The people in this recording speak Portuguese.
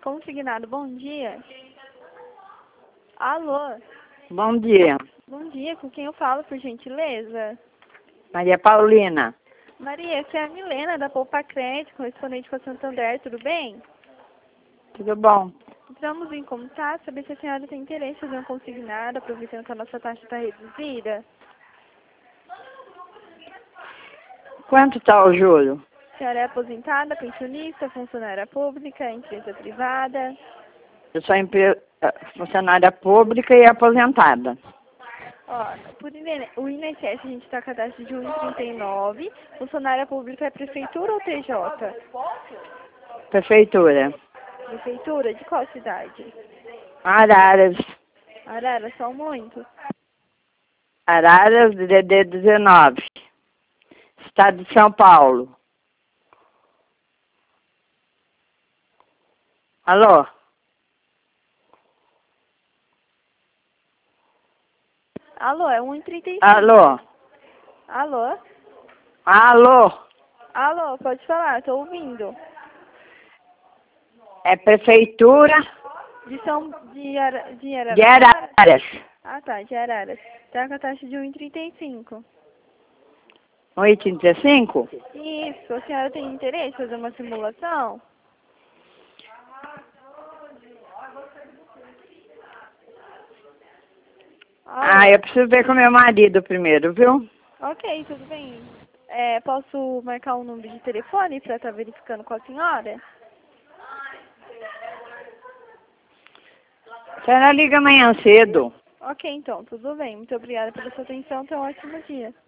Consignado, bom dia. Alô? Bom dia. Bom dia, com quem eu falo, por gentileza? Maria Paulina. Maria, essa é a Milena, da Poupa Crédito, correspondente com a Santander, tudo bem? Tudo bom? Entramos em contato, saber se a senhora tem interesse em fazer um consignado, aproveitando que a nossa taxa está reduzida. Quanto está o juro? A senhora é aposentada, pensionista, funcionária pública, empresa privada? Eu sou funcionária pública e aposentada. Ó, o INSS a gente está com a taxa de 1,39. Funcionária pública é prefeitura ou TJ? Prefeitura. Prefeitura? De qual cidade? Araras. Arara, são muito. Araras, DD 19. Estado de São Paulo. Alô? Alô, é 1,35. Alô? Alô? Alô? Alô, pode falar, tô ouvindo. É prefeitura De Araras. de Araras. Ah, tá, de Araras. Tá com a taxa de 1,35. 1,35? Isso, a senhora tem interesse em fazer uma simulação? Alô? Eu preciso ver com meu marido primeiro, viu? Ok, tudo bem. Posso marcar um número de telefone para estar verificando com a senhora? A senhora liga amanhã cedo. Ok, então, tudo bem. Muito obrigada pela sua atenção. Tenha um ótimo dia.